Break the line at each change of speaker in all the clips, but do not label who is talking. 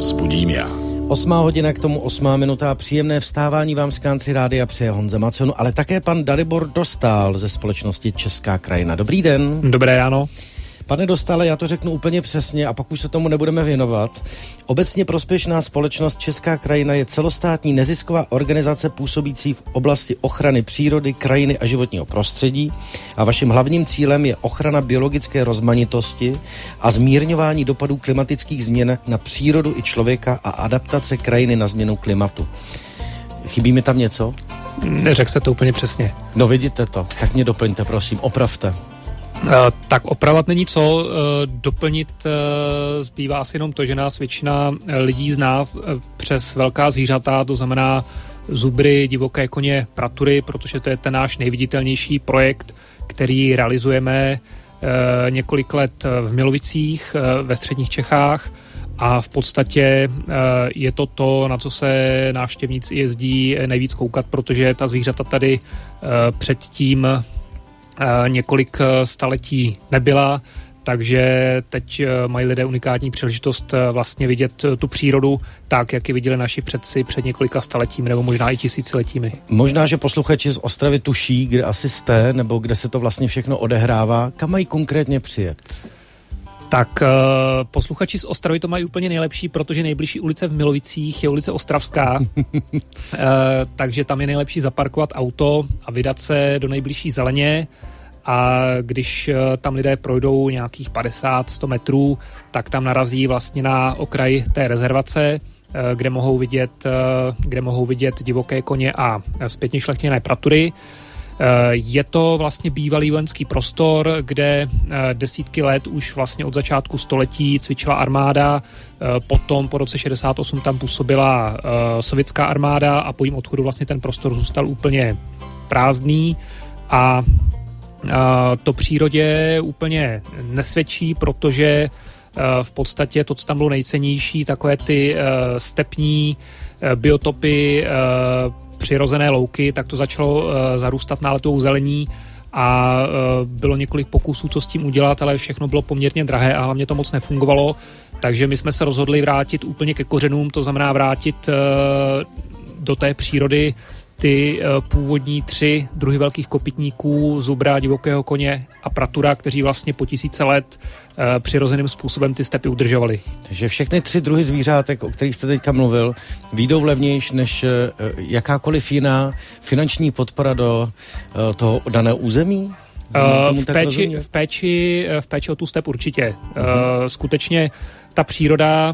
vzbudím já.
8 hodina, k tomu 8 minuta. Příjemné vstávání vám z Country Rádia přeje Honza Maconu, ale také pan Dalibor Dostál ze společnosti Česká krajina. Dobrý den.
Dobré ráno.
Pane Dostále, já to řeknu úplně přesně a pak už se tomu nebudeme věnovat. Obecně prospěšná společnost Česká krajina je celostátní nezisková organizace působící v oblasti ochrany přírody, krajiny a životního prostředí a vaším hlavním cílem je ochrana biologické rozmanitosti a zmírňování dopadů klimatických změn na přírodu i člověka a adaptace krajiny na změnu klimatu. Chybí mi tam něco?
Neřekl se to úplně přesně.
No vidíte to, tak mě doplňte, prosím, opravte.
Tak opravovat není co, doplnit zbývá asi jenom to, že nás většina lidí zná přes velká zvířata, to znamená zubry, divoké koně, pratury, protože to je ten náš nejviditelnější projekt, který realizujeme několik let v Milovicích ve středních Čechách a v podstatě je to, na co se návštěvníci jezdí nejvíc koukat, protože ta zvířata tady předtím několik staletí nebyla, takže teď mají lidé unikátní příležitost vlastně vidět tu přírodu tak, jak ji viděli naši předci před několika staletími nebo možná i tisíciletími.
Možná, že posluchači z Ostravy tuší, kde asi jste, nebo kde se to vlastně všechno odehrává. Kam mají konkrétně přijet?
Tak posluchači z Ostravy to mají úplně nejlepší, protože nejbližší ulice v Milovicích je ulice Ostravská, takže tam je nejlepší zaparkovat auto a vydat se do nejbližší zeleně a když tam lidé projdou nějakých 50-100 metrů, tak tam narazí vlastně na okraj té rezervace, kde mohou vidět divoké koně a zpětně šlechtěné pratury. Je to vlastně bývalý vojenský prostor, kde desítky let už vlastně od začátku století cvičila armáda, potom po roce 68 tam působila sovětská armáda a po jejím odchodu vlastně ten prostor zůstal úplně prázdný a to přírodě úplně nesvědčí, protože v podstatě to, co tam bylo nejcennější, takové ty stepní biotopy, přirozené louky, tak to začalo zarůstat náletovou zelení a bylo několik pokusů, co s tím udělat, ale všechno bylo poměrně drahé a hlavně to moc nefungovalo, takže my jsme se rozhodli vrátit úplně ke kořenům, to znamená vrátit do té přírody ty původní 3 druhy velkých kopytníků, zubra, divokého koně a pratura, kteří vlastně po tisíce let přirozeným způsobem ty stepy udržovali.
Takže všechny 3 druhy zvířátek, o kterých jste teďka mluvil, vyjdou levnější než jakákoliv jiná finanční podpora do toho daného území?
V péči o tu step určitě. Skutečně ta příroda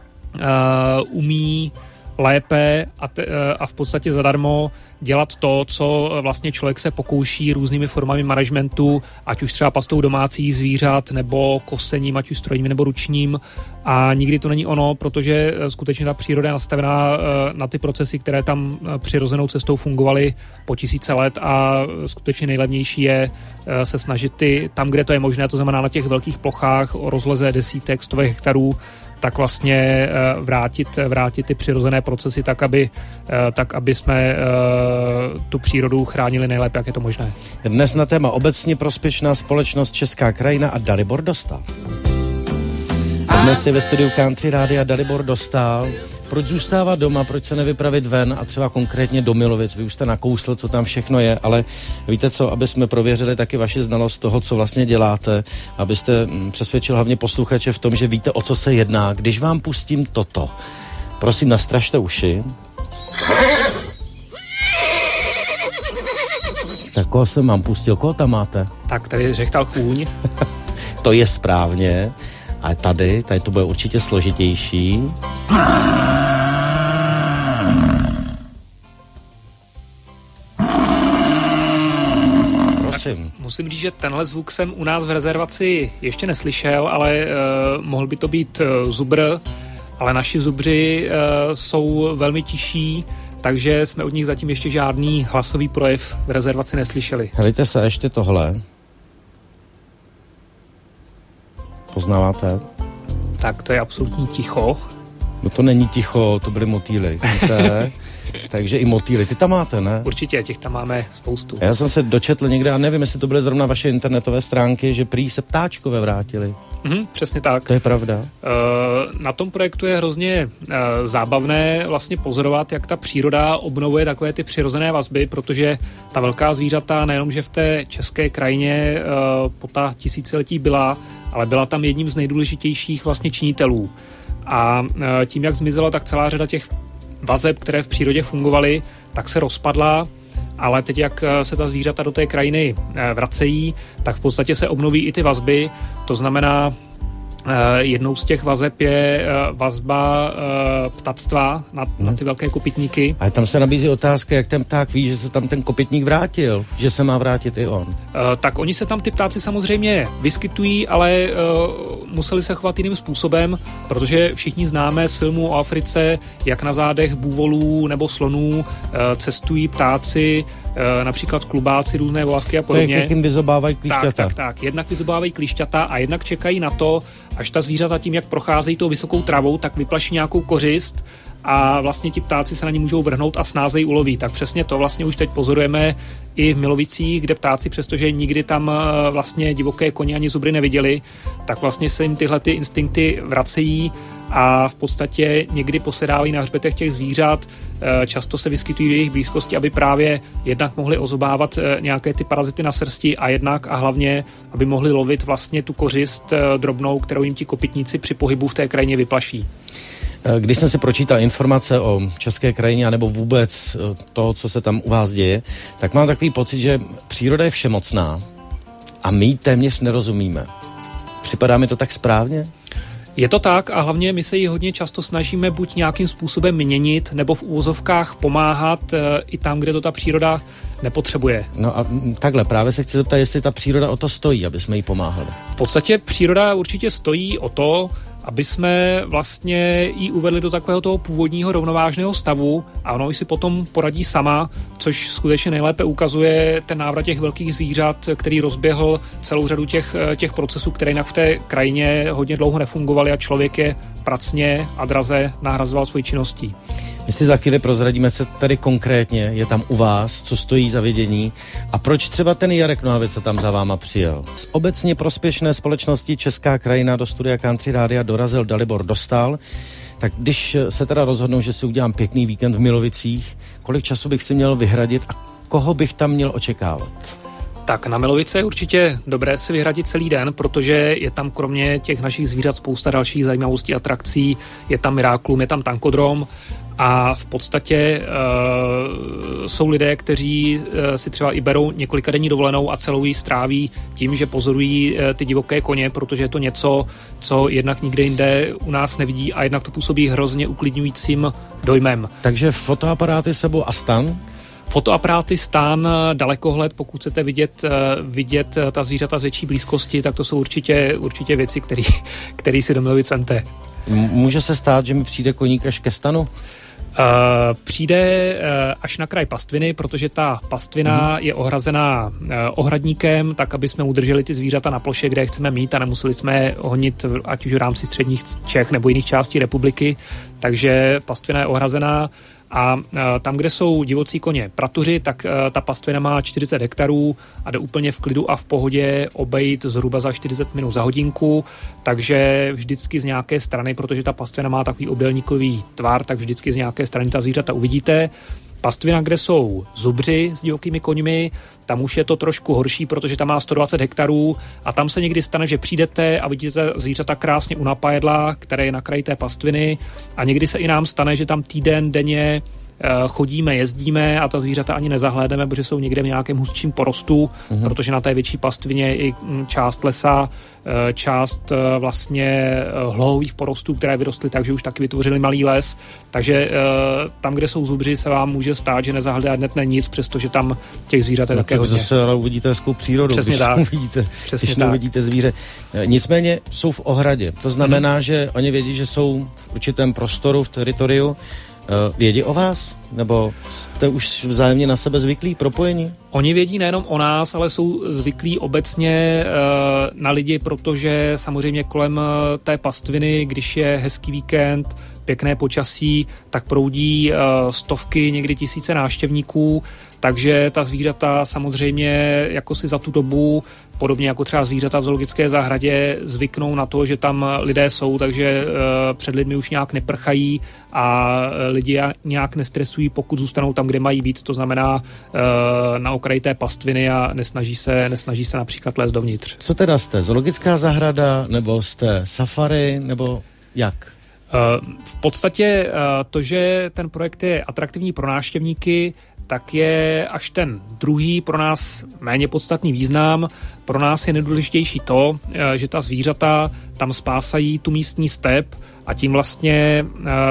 umí lépe a v podstatě zadarmo dělat to, co vlastně člověk se pokouší různými formami managementu, ať už třeba pastou domácích zvířat, nebo kosením, ať už strojním nebo ručním. A nikdy to není ono, protože skutečně ta příroda je nastavená na ty procesy, které tam přirozenou cestou fungovaly po tisíce let a skutečně nejlevnější je se snažit tam, kde to je možné, to znamená na těch velkých plochách o rozleze desítek, stovek hektarů, tak vlastně vrátit ty přirozené procesy tak, aby jsme tu přírodu chránili nejlépe, jak je to možné.
Dnes na téma obecně prospěšná společnost Česká krajina a Dalibor Dostál. Dnes je ve studiu Country Rádia Dalibor Dostál. Proč zůstávat doma, proč se nevypravit ven a třeba konkrétně do Milovic? Vy už jste nakousl, co tam všechno je, ale víte co, aby jsme prověřili taky vaši znalost toho, co vlastně děláte, abyste přesvědčil hlavně posluchače v tom, že víte, o co se jedná. Když vám pustím toto, prosím, nastražte uši. Tak koho jsem vám pustil? Koho tam máte?
Tak tady řechtal chůň.
To je správně. A tady to bude určitě složitější. Prosím.
Musím říct, že tenhle zvuk jsem u nás v rezervaci ještě neslyšel, ale mohl by to být zubr, ale naši zubři jsou velmi tiší, takže jsme od nich zatím ještě žádný hlasový projev v rezervaci neslyšeli.
Helejte se ještě tohle. Poznáváte?
Tak to je absolutní ticho.
No to není ticho, to byly motýly. Takže i motýly. Ty tam máte, ne?
Určitě, těch tam máme spoustu.
Já jsem se dočetl někde, a nevím, jestli to byly zrovna vaše internetové stránky, že prý se ptáčkové vrátili.
Přesně tak.
To je pravda.
Na tom projektu je hrozně zábavné vlastně pozorovat, jak ta příroda obnovuje takové ty přirozené vazby, protože ta velká zvířata nejenom, že v té české krajině po ta tisíciletí byla, ale byla tam jedním z nejdůležitějších vlastně činitelů. A tím, jak zmizela, tak celá řada těch vazeb, které v přírodě fungovaly, tak se rozpadla, ale teď, jak se ta zvířata do té krajiny vracejí, tak v podstatě se obnoví i ty vazby. To znamená, jednou z těch vazeb je vazba ptactva na ty velké kopytníky.
Ale tam se nabízí otázka, jak ten pták ví, že se tam ten kopytník vrátil, že se má vrátit i on.
Tak oni se tam, ty ptáci samozřejmě vyskytují, ale museli se chovat jiným způsobem, protože všichni známe z filmů o Africe, jak na zádech bůvolů nebo slonů cestují ptáci, například klubáci, různé volavky a podobně.
To je, jak jim vyzobávají klíšťata.
Tak. Jednak vyzobávají klíšťata a jednak čekají na to, až ta zvířata tím, jak procházejí tou vysokou travou, tak vyplaší nějakou kořist a vlastně ti ptáci se na ně můžou vrhnout a snáze ji uloví. Tak přesně to vlastně už teď pozorujeme i v Milovicích, kde ptáci, přestože nikdy tam vlastně divoké koně ani zubry neviděli, tak vlastně se jim tyhle ty instinkty vracejí a v podstatě někdy posedávají na hřbetech těch zvířat. Často se vyskytují v jejich blízkosti, aby právě jednak mohli ozobávat nějaké ty parazity na srsti a jednak a hlavně, aby mohli lovit vlastně tu kořist drobnou, kterou jim ti kopytníci při pohybu v té krajině vyplaší.
Když jsem si pročítal informace o české krajině, anebo vůbec to, co se tam u vás děje, tak mám takový pocit, že příroda je všemocná a my téměř nerozumíme. Připadá mi to tak správně?
Je to tak a hlavně my se ji hodně často snažíme buď nějakým způsobem měnit, nebo v úvozovkách pomáhat i tam, kde to ta příroda nepotřebuje.
No a takhle, právě se chci zeptat, jestli ta příroda o to stojí, aby jsme jí pomáhali.
V podstatě příroda určitě stojí o to, aby jsme vlastně ji uvedli do takového toho původního rovnovážného stavu a ono si potom poradí sama, což skutečně nejlépe ukazuje ten návrat těch velkých zvířat, který rozběhl celou řadu těch procesů, které jinak v té krajině hodně dlouho nefungovaly a člověk je pracně a draze nahrazoval svojí činností.
My si za chvíli prozradíme, co tady konkrétně je tam u vás, co stojí za vidění a proč třeba ten Jarek Nohavic se tam za váma přijel. Z obecně prospěšné společnosti Česká krajina do studia Country Rádia dorazil Dalibor Dostál. Tak když se teda rozhodnou, že si udělám pěkný víkend v Milovicích, kolik času bych si měl vyhradit a koho bych tam měl očekávat?
Tak na Milovice je určitě dobré si vyhradit celý den, protože je tam kromě těch našich zvířat spousta dalších zajímavostí, atrakcí, je tam Miraculum, je tam tankodrom a v podstatě jsou lidé, kteří si třeba i berou několikadenní dovolenou a celou ji stráví tím, že pozorují ty divoké koně, protože je to něco, co jednak nikde jinde u nás nevidí a jednak to působí hrozně uklidňujícím dojmem.
Takže fotoaparáty sebou a stan?
Fotoaparáty, stan, dalekohled, pokud chcete vidět ta zvířata z větší blízkosti, tak to jsou určitě věci, které si do Milovic vemte.
Může se stát, že mi přijde koník až ke stanu?
Přijde až na kraj pastviny, protože ta pastvina je ohrazená ohradníkem, tak aby jsme udrželi ty zvířata na ploše, kde je chceme mít a nemuseli jsme honit ať už v rámci středních Čech nebo jiných částí republiky, takže pastvina je ohrazená. A tam, kde jsou divocí koně pratuři, tak ta pastvina má 40 hektarů a jde úplně v klidu a v pohodě obejít zhruba za 40 minut za hodinku, takže vždycky z nějaké strany, protože ta pastvina má takový obdélníkový tvar, tak vždycky z nějaké strany ta zvířata uvidíte. Pastvina, kde jsou zubři s divokými koňmi, tam už je to trošku horší, protože tam má 120 hektarů a tam se někdy stane, že přijdete a vidíte zvířata krásně u napajedla, které je na kraji té pastviny a někdy se i nám stane, že tam týden denně chodíme, jezdíme a ta zvířata ani nezahlédneme, protože jsou někde v nějakém hustším porostu, protože na té větší pastvině je i část lesa, část vlastně hlouhových porostů, které vyrostly tak, že už taky vytvořili malý les, takže tam, kde jsou zubři, se vám může stát, že nezahlédnete nic, přestože tam těch zvířat je také hodně.
Zase ale uvidíte hezkou přírodu,
Přesně
když
tak.
uvidíte zvíře. Nicméně jsou v ohradě. To znamená, že oni vědí, že jsou v určitém prostoru, v teritoriu. Vědí o vás? Nebo jste už vzájemně na sebe zvyklí, propojení?
Oni vědí nejenom o nás, ale jsou zvyklí obecně na lidi, protože samozřejmě kolem té pastviny, když je hezký víkend, pěkné počasí, tak proudí stovky, někdy tisíce návštěvníků, takže ta zvířata samozřejmě jako si za tu dobu podobně jako třeba zvířata v zoologické zahradě zvyknou na to, že tam lidé jsou, takže před lidmi už nějak neprchají a lidi nějak nestresují, pokud zůstanou tam, kde mají být, to znamená na okraji té pastviny a nesnaží se například lézt dovnitř.
Co teda jste? Zoologická zahrada, nebo jste safari, nebo jak?
V podstatě to, že ten projekt je atraktivní pro návštěvníky, tak je až ten druhý pro nás méně podstatný význam. Pro nás je nejdůležitější to, že ta zvířata tam spásají tu místní step a tím vlastně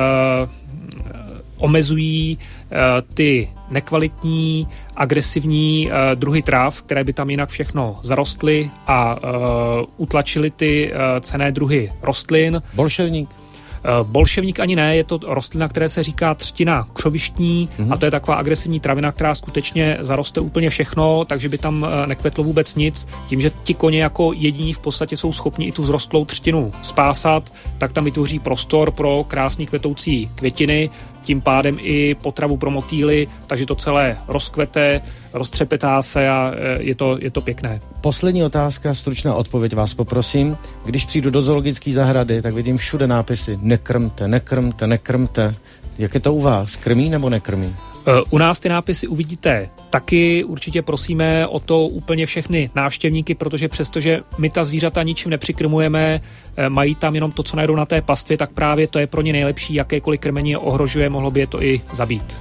omezují ty nekvalitní, agresivní druhy tráv, které by tam jinak všechno zarostly a utlačily ty cenné druhy rostlin.
Bolševník?
Bolševník ani ne, je to rostlina, které se říká třtina křovištní a to je taková agresivní travina, která skutečně zaroste úplně všechno, takže by tam nekvetlo vůbec nic. Tím, že ti koně jako jediní v podstatě jsou schopni i tu vzrostlou třtinu spásat, tak tam vytvoří prostor pro krásný kvetoucí květiny, tím pádem i potravu pro motýly, takže to celé rozkvete, roztřepetá se a je to pěkné.
Poslední otázka, stručná odpověď vás poprosím. Když přijdu do zoologické zahrady, tak vidím všude nápisy nekrmte, nekrmte, nekrmte. Jak je to u vás? Krmí nebo nekrmí?
U nás ty nápisy uvidíte taky, určitě prosíme o to úplně všechny návštěvníky, protože přestože my ta zvířata ničím nepřikrmujeme, mají tam jenom to, co najdou na té pastvě, tak právě to je pro ně nejlepší, jakékoliv krmení je ohrožuje, mohlo by je to i zabít.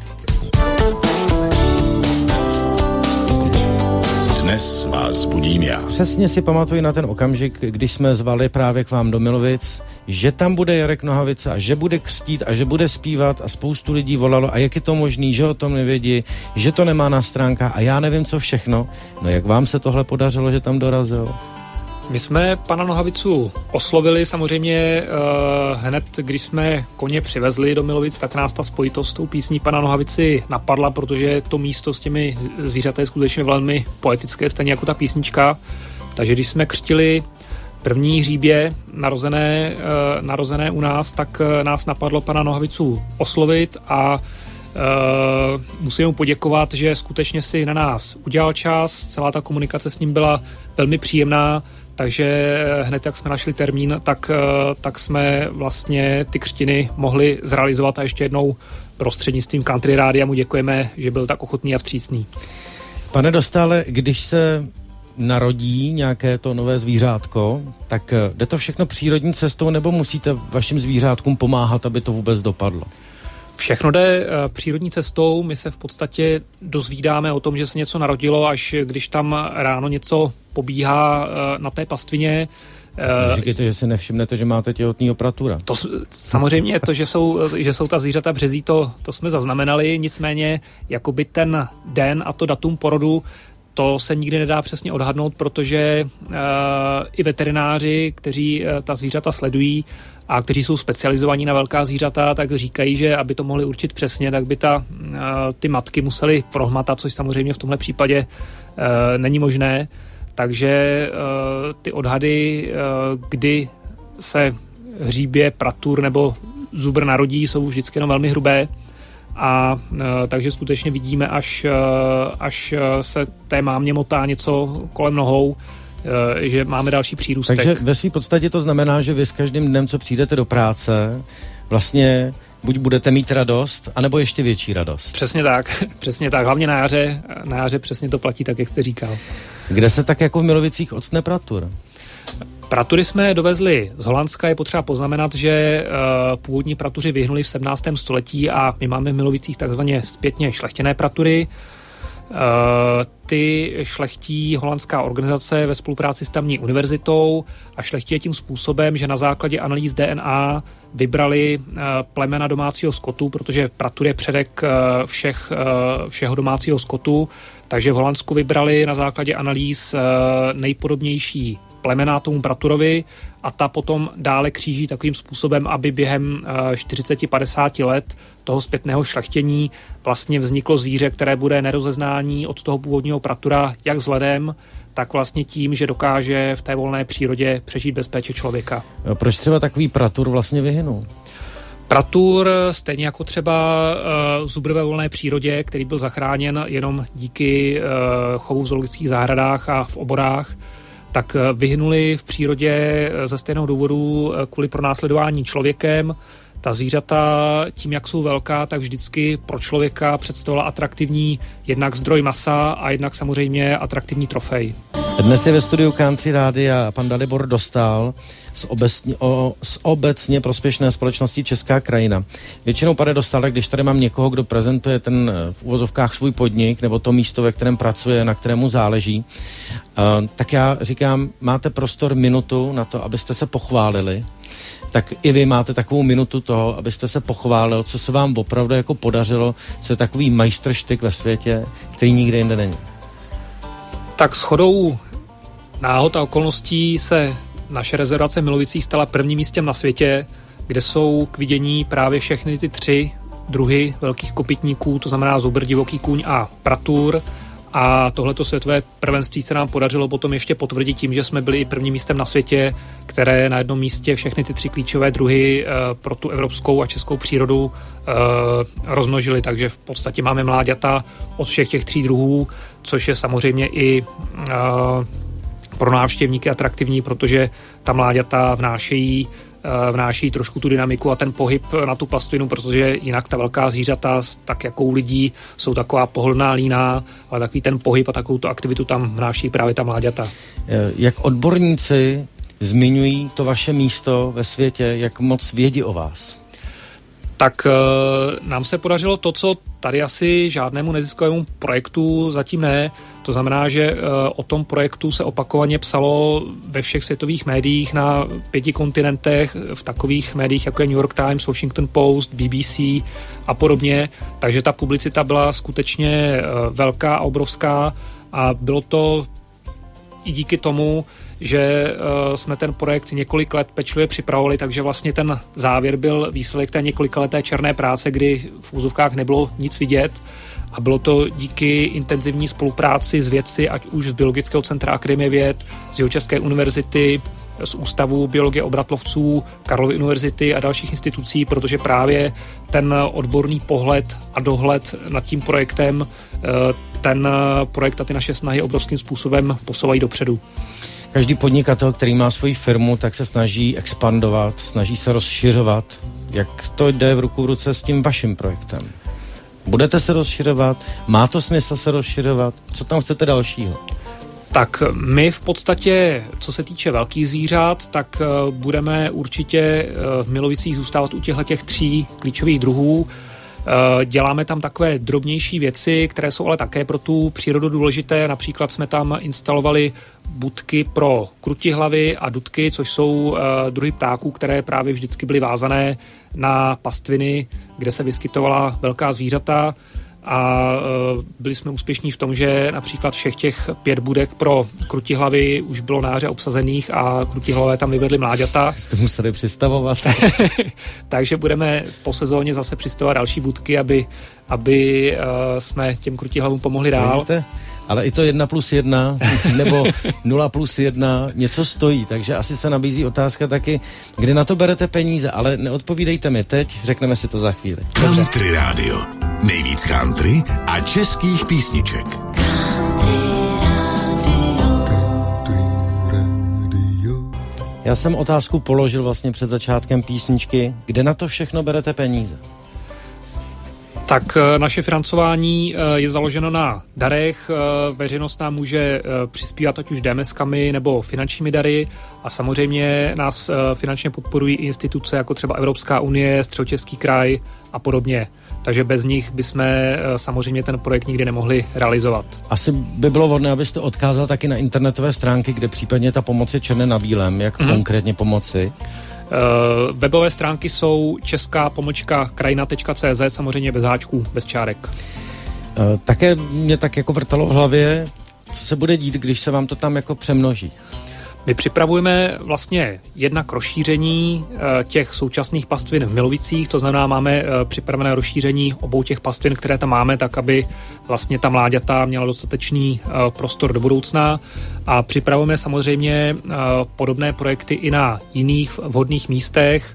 Dnes vás budím já.
Přesně si pamatuji na ten okamžik, když jsme zvali právě k vám do Milovic, že tam bude Jarek Nohavica a že bude křtít a že bude zpívat a spoustu lidí volalo a jak je to možný, že o tom nevědí, že to nemá na stránkách a já nevím co všechno. No jak vám se tohle podařilo, že tam dorazil?
My jsme pana Nohavicu oslovili samozřejmě hned, když jsme koně přivezli do Milovic, tak nás ta spojitost s tou písní pana Nohavici napadla, protože to místo s těmi zvířaty je skutečně velmi poetické, stejně jako ta písnička. Takže když jsme křtili první hříbě narozené u nás, tak nás napadlo pana Nohavicu oslovit a musím mu poděkovat, že skutečně si na nás udělal čas, celá ta komunikace s ním byla velmi příjemná, takže hned jak jsme našli termín, tak jsme vlastně ty křtiny mohli zrealizovat a ještě jednou prostřednictvím Country Rádia mu děkujeme, že byl tak ochotný a vstřícný.
Pane Dostále, když se narodí nějaké to nové zvířátko, tak jde to všechno přírodní cestou nebo musíte vašim zvířátkům pomáhat, aby to vůbec dopadlo?
Všechno jde přírodní cestou, my se v podstatě dozvídáme o tom, že se něco narodilo, až když tam ráno něco pobíhá na té pastvině.
Říkejte, že si nevšimnete, že máte těhotného pratura.
To, samozřejmě to, že jsou ta zvířata březí, to jsme zaznamenali, nicméně jakoby ten den a to datum porodu, to se nikdy nedá přesně odhadnout, protože i veterináři, kteří ta zvířata sledují a kteří jsou specializovaní na velká zvířata, tak říkají, že aby to mohli určit přesně, tak by ty matky musely prohmatat, což samozřejmě v tomhle případě není možné. Takže ty odhady, kdy se hříbě, pratur nebo zubr narodí, jsou vždycky jenom velmi hrubé. A takže skutečně vidíme, až se té mámě motá něco kolem nohou, že máme další přírůstek.
Takže ve své podstatě to znamená, že vy s každým dnem, co přijdete do práce, vlastně buď budete mít radost, anebo ještě větší radost.
Přesně tak, hlavně na jaře přesně to platí tak, jak jste říkal.
Kde se tak jako v Milovicích octne pratur?
Pratury jsme dovezli z Holandska, je potřeba poznamenat, že původní pratuři vyhnuli v 17. století a my máme v Milovicích takzvaně zpětně šlechtěné pratury. Ty šlechtí holandská organizace ve spolupráci s tamní univerzitou a šlechtí je tím způsobem, že na základě analýz DNA vybrali plemena domácího skotu, protože pratur je předek všeho domácího skotu, takže v Holandsku vybrali na základě analýz nejpodobnější plemena tomu praturovi a ta potom dále kříží takovým způsobem, aby během 40-50 let toho zpětného šlechtění vlastně vzniklo zvíře, které bude nerozeznání od toho původního pratura jak vzhledem, tak vlastně tím, že dokáže v té volné přírodě přežít bez péče člověka.
Proč třeba takový pratur vlastně vyhynul?
Pratur, stejně jako třeba zubr ve volné přírodě, který byl zachráněn jenom díky chovu v zoologických zahradách a v oborách, tak vyhnuli v přírodě ze stejného důvodu kvůli pronásledování člověkem. Ta zvířata tím, jak jsou velká, tak vždycky pro člověka představovala atraktivní jednak zdroj masa a jednak samozřejmě atraktivní trofej.
Dnes je ve studiu Country Rádia pan Dalibor Dostál z obecně prospěšné společnosti Česká krajina. Většinou, pane Dostále, když tady mám někoho, kdo prezentuje ten v uvozovkách svůj podnik nebo to místo, ve kterém pracuje, na kterému záleží, tak já říkám, máte prostor minutu na to, abyste se pochválili. Tak i vy máte takovou minutu toho, abyste se pochválil, co se vám opravdu jako podařilo, co je takový majstrštyk ve světě, který nikde jinde není.
Tak shodou náhod a okolností se naše rezervace v Milovicích stala prvním místem na světě, kde jsou k vidění právě všechny ty 3 druhy velkých kopytníků, to znamená zubr, divoký kůň a pratur. A tohleto světové prvenství se nám podařilo potom ještě potvrdit tím, že jsme byli i prvním místem na světě, které na jednom místě všechny ty 3 klíčové druhy pro tu evropskou a českou přírodu rozmnožili. Takže v podstatě máme mláďata od všech těch 3 druhů, což je samozřejmě i pro návštěvníky atraktivní, protože ta mláďata vnáší trošku tu dynamiku a ten pohyb na tu pastvinu, protože jinak ta velká zvířata, tak jako u lidí, jsou taková pohodlná, líná, ale takový ten pohyb a takovou tu aktivitu tam vnáší právě ta mláďata.
Jak odborníci zmiňují to vaše místo ve světě, jak moc vědí o vás?
Tak nám se podařilo to, co tady asi žádnému neziskovému projektu zatím ne. To znamená, že o tom projektu se opakovaně psalo ve všech světových médiích na 5 kontinentech, v takových médiích, jako je New York Times, Washington Post, BBC a podobně. Takže ta publicita byla skutečně velká a obrovská a bylo to i díky tomu, že jsme ten projekt několik let pečlivě připravovali, takže vlastně ten závěr byl výsledek té několikaleté černé práce, kdy v úzovkách nebylo nic vidět a bylo to díky intenzivní spolupráci s vědci, ať už z Biologického centra Akademie věd, z Jihočeské univerzity, z Ústavu biologie obratlovců, Karlovy univerzity a dalších institucí, protože právě ten odborný pohled a dohled nad tím projektem, ten projekt a ty naše snahy obrovským způsobem posouvají dopředu.
Každý podnikatel, který má svoji firmu, tak se snaží expandovat, snaží se rozšiřovat. Jak to jde v ruku v ruce s tím vaším projektem? Budete se rozšiřovat? Má to smysl se rozšiřovat? Co tam chcete dalšího?
Tak my v podstatě, co se týče velkých zvířat, tak budeme určitě v Milovicích zůstávat u těchto 3 klíčových druhů. Děláme tam takové drobnější věci, které jsou ale také pro tu přírodu důležité. Například jsme tam instalovali budky pro krutihlavy a dudky, což jsou druhy ptáků, které právě vždycky byly vázané na pastviny, kde se vyskytovala velká zvířata. A byli jsme úspěšní v tom, že například všech těch 5 budek pro krutihlavy už bylo na jaře obsazených a krutihlavé tam vyvedly mláďata.
Jste museli přistavovat.
Takže budeme po sezóně zase přistavovat další budky, aby jsme těm krutihlavům pomohli dál.
Vidíte? Ale i to 1+1 nebo 0+1 něco stojí, takže asi se nabízí otázka taky, kde na to berete peníze, ale neodpovídejte mi teď, řekneme si to za chvíli.
Country Radio. Nejvíc country a českých písniček.
Já jsem otázku položil vlastně před začátkem písničky, kde na to všechno berete peníze?
Tak naše financování je založeno na darech. Veřejnost nám může přispívat ať už DMS-kami nebo finančními dary a samozřejmě nás finančně podporují i instituce jako třeba Evropská unie, Středočeský kraj a podobně. Takže bez nich bychom samozřejmě ten projekt nikdy nemohli realizovat.
Asi by bylo vhodné, abyste odkázal taky na internetové stránky, kde případně ta pomoc je černé na bílém. Jak konkrétně pomoci?
Webové stránky jsou česká-krajina.cz, samozřejmě bez háčků, bez čárek.
Také mě tak jako vrtalo v hlavě, co se bude dít, když se vám to tam jako přemnoží.
My připravujeme vlastně jednak rozšíření těch současných pastvin v Milovicích, to znamená, máme připravené rozšíření obou těch pastvin, které tam máme, tak aby vlastně ta mláďata měla dostatečný prostor do budoucna a připravujeme samozřejmě podobné projekty i na jiných vhodných místech.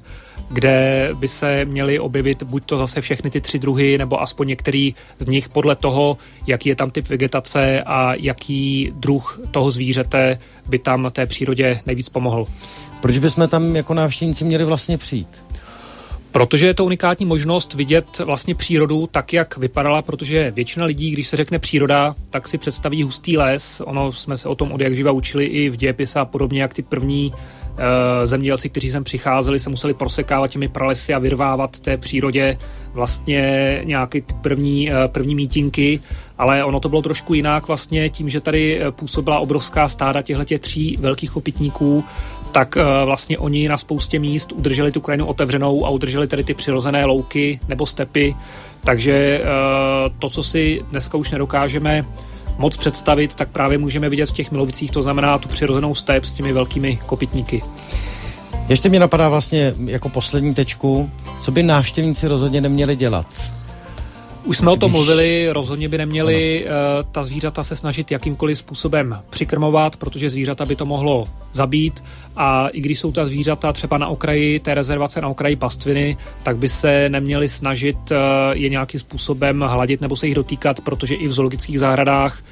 kde by se měly objevit buď to zase všechny ty 3 druhy, nebo aspoň některý z nich podle toho, jaký je tam typ vegetace a jaký druh toho zvířete by tam té přírodě nejvíc pomohl.
Proč bychom tam jako návštěvníci měli vlastně přijít?
Protože je to unikátní možnost vidět vlastně přírodu tak, jak vypadala, protože většina lidí, když se řekne příroda, tak si představí hustý les. Ono jsme se o tom od jak živa učili i v dějepise a podobně, jak ty první zemědělci, kteří sem přicházeli, se museli prosekávat těmi pralesy a vyrvávat té přírodě vlastně nějaké ty první mítinky, ale ono to bylo trošku jinak vlastně tím, že tady působila obrovská stáda těchto 3 velkých kopytníků, tak vlastně oni na spoustě míst udrželi tu krajinu otevřenou a udrželi tady ty přirozené louky nebo stepy, takže to, co si dneska už nedokážeme moc představit, tak právě můžeme vidět v těch Milovicích, to znamená tu přirozenou step s těmi velkými kopytníky.
Ještě mě napadá vlastně jako poslední tečku, co by návštěvníci rozhodně neměli dělat.
Už jsme o tom mluvili, rozhodně by neměli ta zvířata se snažit jakýmkoliv způsobem přikrmovat, protože zvířata by to mohlo zabít a i když jsou ta zvířata třeba na okraji té rezervace, na okraji pastviny, tak by se neměli snažit je nějakým způsobem hladit nebo se jich dotýkat, protože i v zoologických zahradách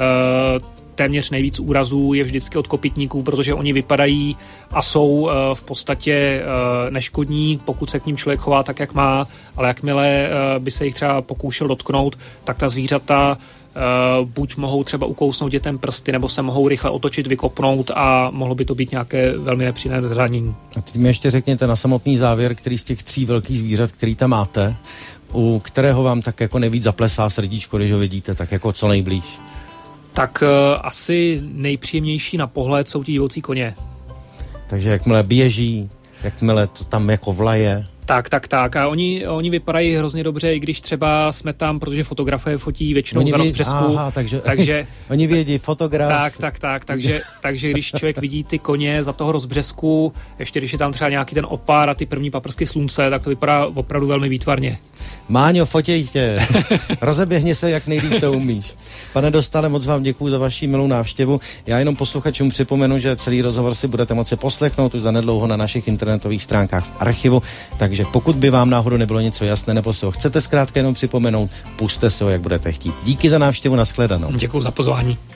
téměř nejvíc úrazů je vždycky od kopytníků, protože oni vypadají a jsou v podstatě neškodní, pokud se k ním člověk chová tak, jak má, ale jakmile by se jich třeba pokoušel dotknout, tak ta zvířata buď mohou třeba ukousnout dětem prsty, nebo se mohou rychle otočit, vykopnout a mohlo by to být nějaké velmi nepříjemné zranění. A
teď mi ještě řekněte na samotný závěr, který z těch 3 velkých zvířat, který tam máte, u kterého vám tak jako nejvíc zaplesá srdíčko, když ho vidíte, tak jako co nejblíž? Tak
asi nejpříjemnější na pohled jsou ti divocí koně.
Takže jakmile běží, jakmile to tam jako vlaje.
Tak. A oni vypadají hrozně dobře, i když třeba jsme tam, protože fotografie fotí většinou za rozbřesku. Takže
oni vědí, fotograf.
Takže když člověk vidí ty koně za toho rozbřesku, ještě když je tam třeba nějaký ten opár a ty první paprsky slunce, tak to vypadá opravdu velmi výtvarně.
Máňo, fotěj tě. Rozeběhni se, jak nejlíp to umíš. Pane Dostále, moc vám děkuju za vaši milou návštěvu. Já jenom posluchačům připomenu, že celý rozhovor si budete moci poslechnout už zanedlouho na našich internetových stránkách v archivu, takže pokud by vám náhodou nebylo něco jasné, nebo si ho chcete zkrátka jenom připomenout, pusťte si ho, jak budete chtít. Díky za návštěvu, nashledanou.
Děkuju za pozvání.